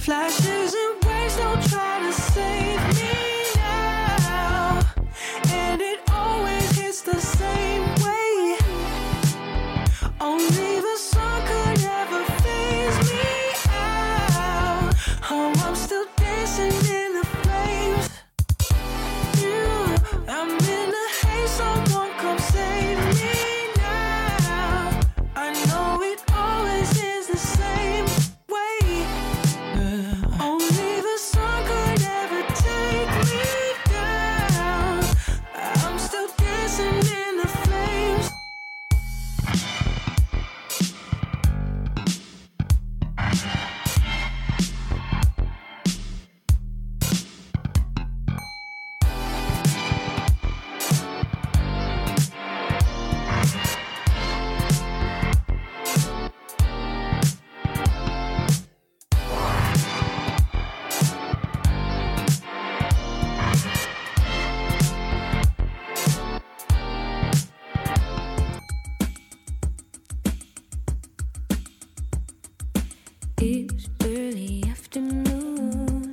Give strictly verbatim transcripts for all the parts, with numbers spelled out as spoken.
Flashes and waves don't try to save me now, and it always hits the same way. Only the sun could ever phase me out. Oh, I'm still dancing in the flames. Yeah, I'm in the haze, someone come save me now. I know it always is the same way. Yeah. Only the sun could ever take me down. I'm still dancing in the flames. It was early afternoon,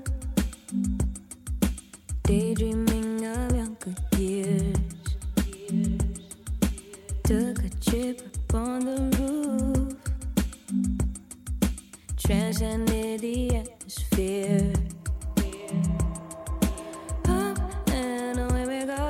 daydreaming of younger years. Took a trip up on the roof, transcended the atmosphere. Up and away we go.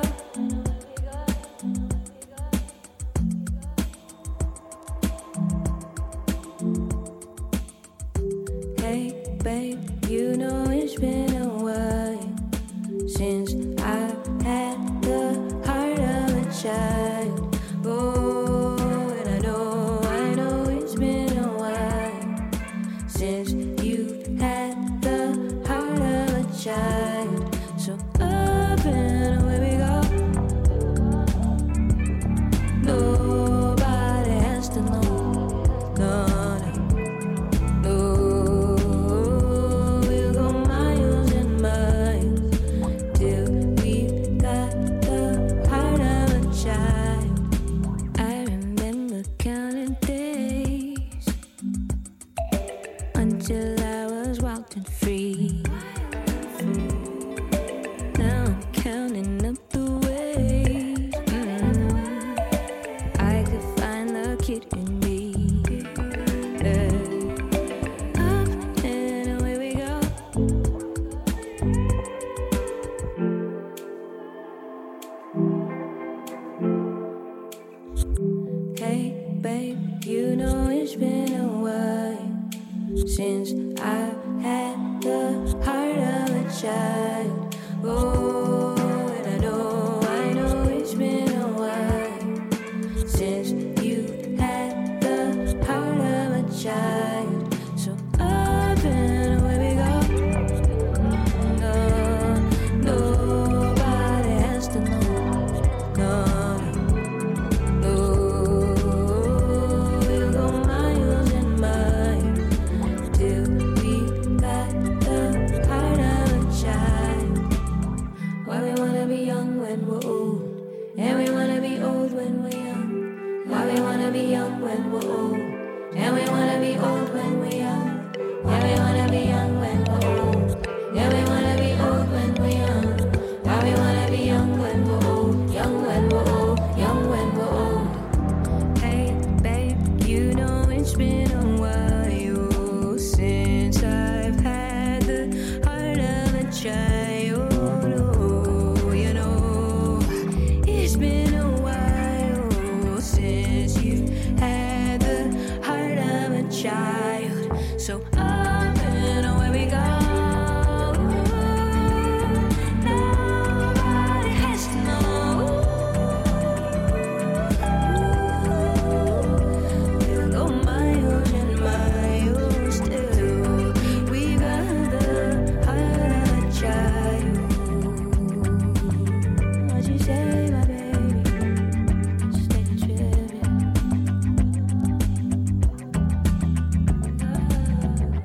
Hey, babe, you know it's been a while since I've had the heart of a child. Oh, and I know, I know it's been a while since you've had the heart of a child. So up and away we go. Nobody has to know. No, no. Until I was wild and free. Now I'm counting up the ways mm, I could find the kid in me. Uh, up and away we go. Hey, babe, you know it's been a while since I've had the heart of a child. Oh, and I know, I know it's been a while since you had the heart of a child. So up and away we go. No, nobody has to know. No, no, we'll go miles and miles till we got the heart of a child. Why we wanna be young when we're old, and we wanna be old when we're young. Why we wanna be young when we're old, and we wanna be old when we're young. Why we wanna be young when we're old, and we wanna be old when we're young. Why we wanna be young when we're old, young when we're old, young when we're old. Hey, babe, you know it's been a while since I've had the heart of a child. Oh, you know, it's been a while since you had the heart of a child. So up and away we go. Nobody has to know. We'll go miles and miles till we got the heart of a child. What you say, my baby? Just take a trip, yeah.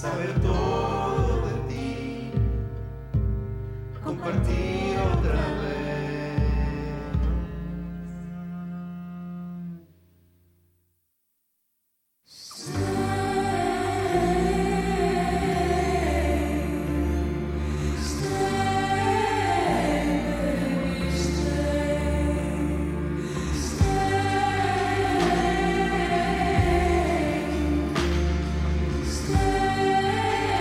saber todo de ti, compartir otra vez. Stay.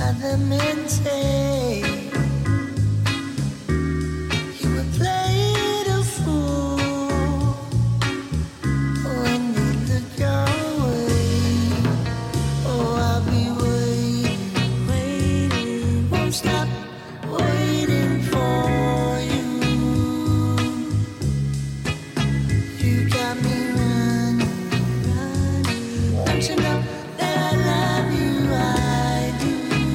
other men say you were played a fool when they look your way. Oh, I'll be waiting, waiting, won't stop waiting for you. You got me running, running. Don't you know that I love you? I do.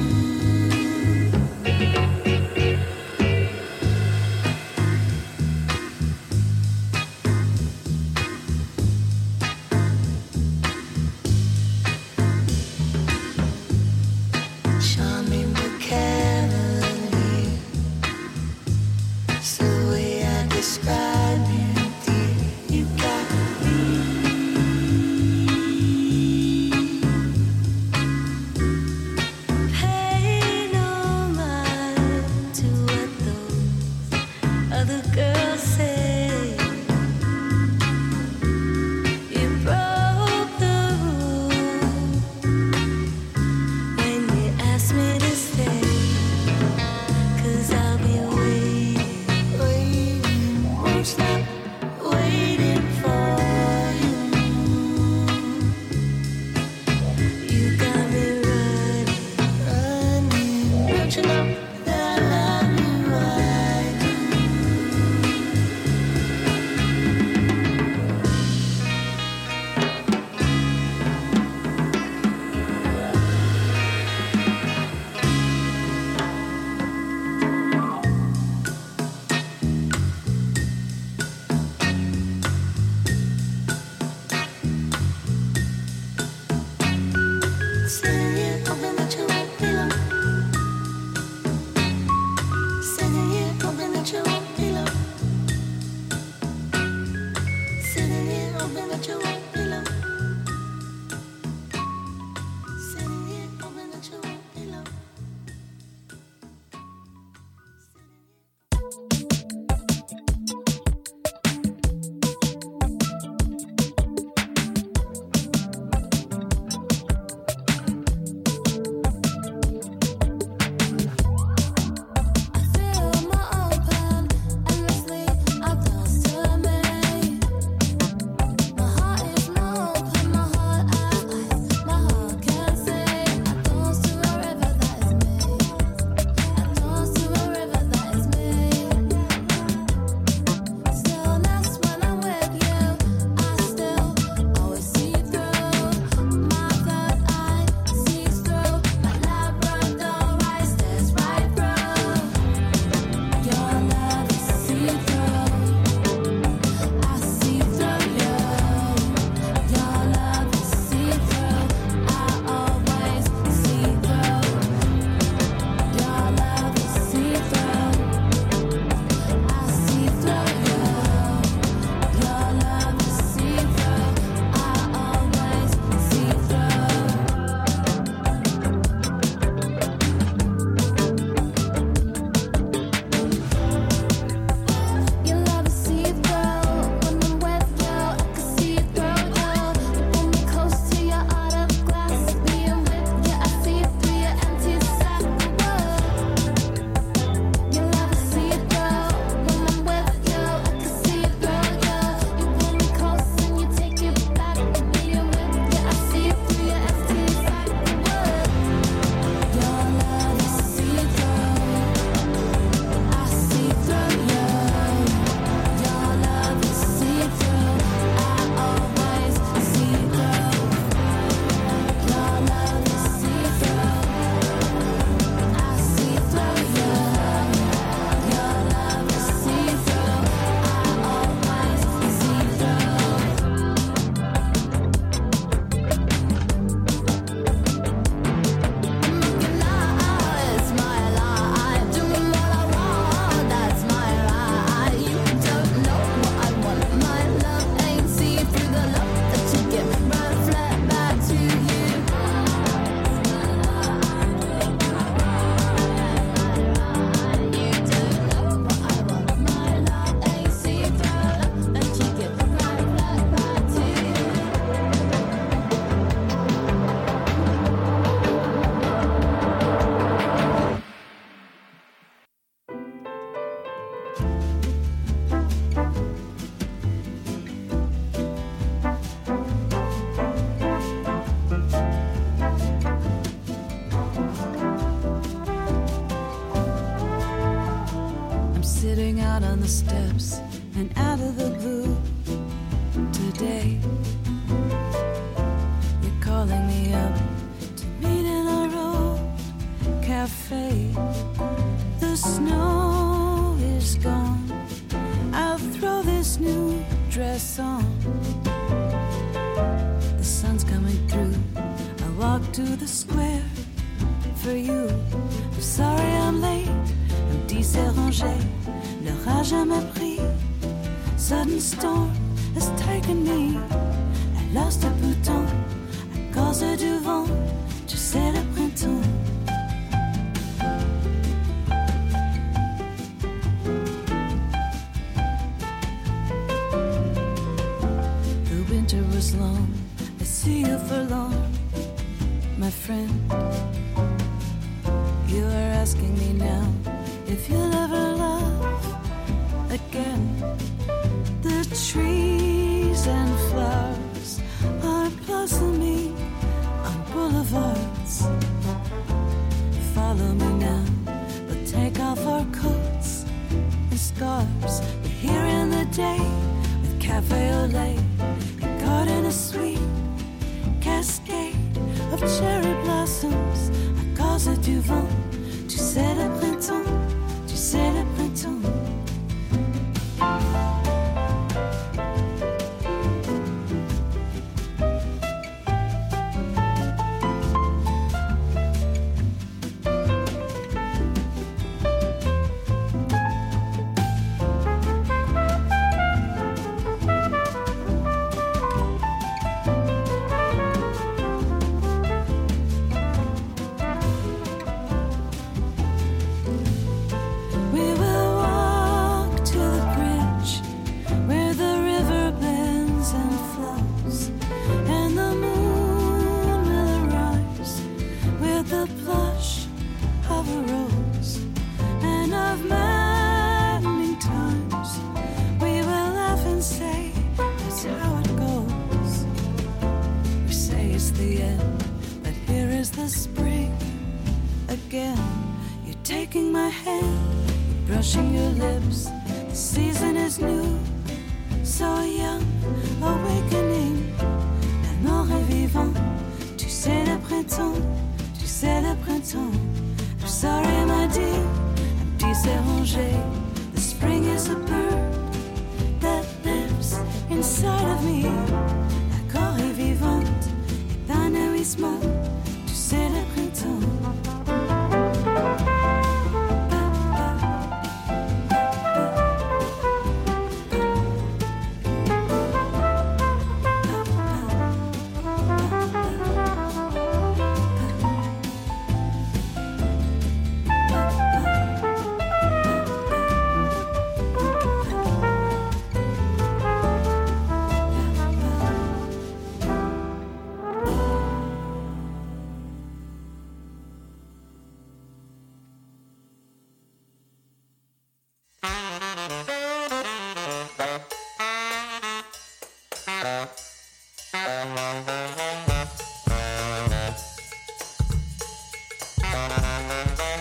Charming but cavalier, it's the way I describe you, dear. You got me. Pay no mind to what those other girls say. You broke the rule when you asked me to stay. 'Cause I'll be waiting, waiting, won't stop waiting for you. You got me running, running. Don't you know that I love you? I do. Sitting here hoping that you won't be long. out on the steps and out of the blue today. You're calling me up to meet in our old cafe. The snow is gone. I'll throw this new dress on. The sun's coming through. I walk to the square for you. I'm sorry I'm late. Un petit s'est rangé. Le rage m'a pris. Sudden storm has taken me. I lost a bouton à cause du vent. Tu sais le printemps. The winter was long. I see you for long, my friend. You are asking me now if you'll ever love again. The trees and flowers are blossoming on boulevards. Follow me now, we'll take off our coats and scarves. We're here in the day with cafe au lait and garden is sweet. Cascade of cherry blossoms à cause du vent. Tu sais le printemps, tu sais le printemps. Thank you.